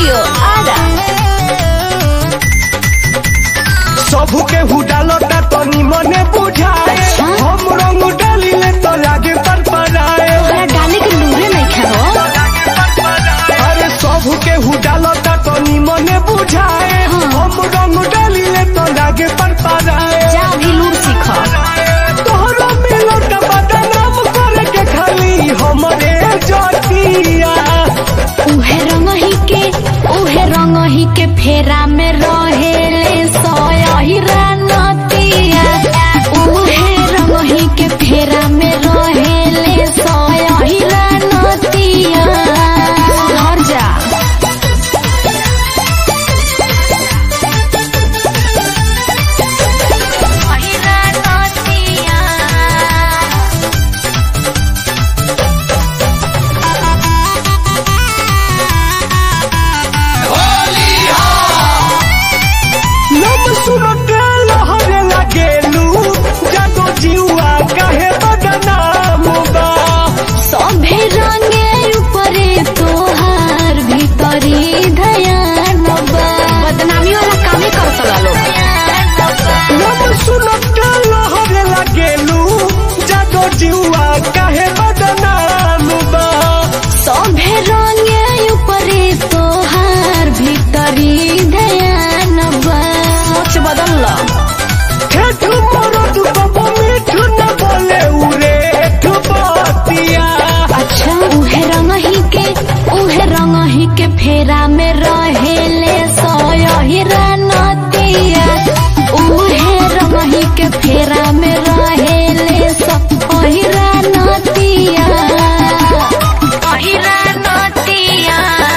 Studio Ara. सबू के हुडालता तो निमने बुझाए। हम रंग डालिले तो लागे पर पराए। तोरा डाले के लूरे नहीं खाओ। अरे सबू के हुडालता तो निमने बुझाए। हम रंग डालिले तो लागे पर पराए। जा भी लूर सीखो। तोहरा मिलत बदनाम करे के खाली हमरे जतिया। उहे रंग ही के फेरा में रहेले सोयही रानतिया। उहे रंग ही के फेरा में रहेले सोयही रानतिया। घर जा के फेरा में रहेले सोयही रानतिया। उहे रंगही के फेरा में रहेले सोयही रानतिया। सोयही रानतिया।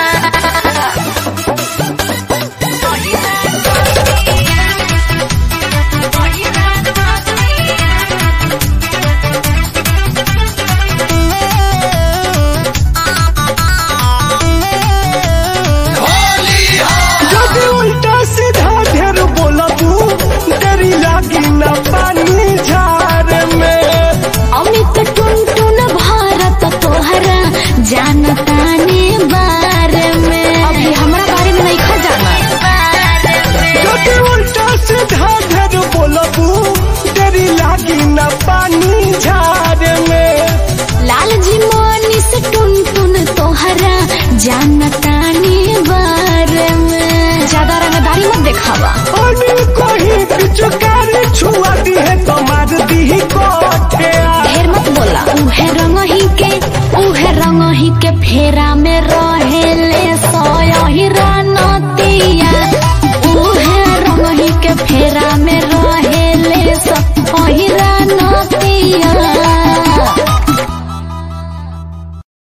जानताने बारे में अभी हमरा बारे में नहीं खा जाना। जब उल्टा सीधा ढेर बोलबू तेरी लागी न पानी झारे में। लाल जी मोनी से टुन तोहरा जानताने बारे में। ज्यादा रंगदारी मत दिखावा। कहीं पिचकारी छुआ दी है तो मार दी कोठे। ढेर मत बोला। उहे रंग ही के फेरा में रहेले सोयही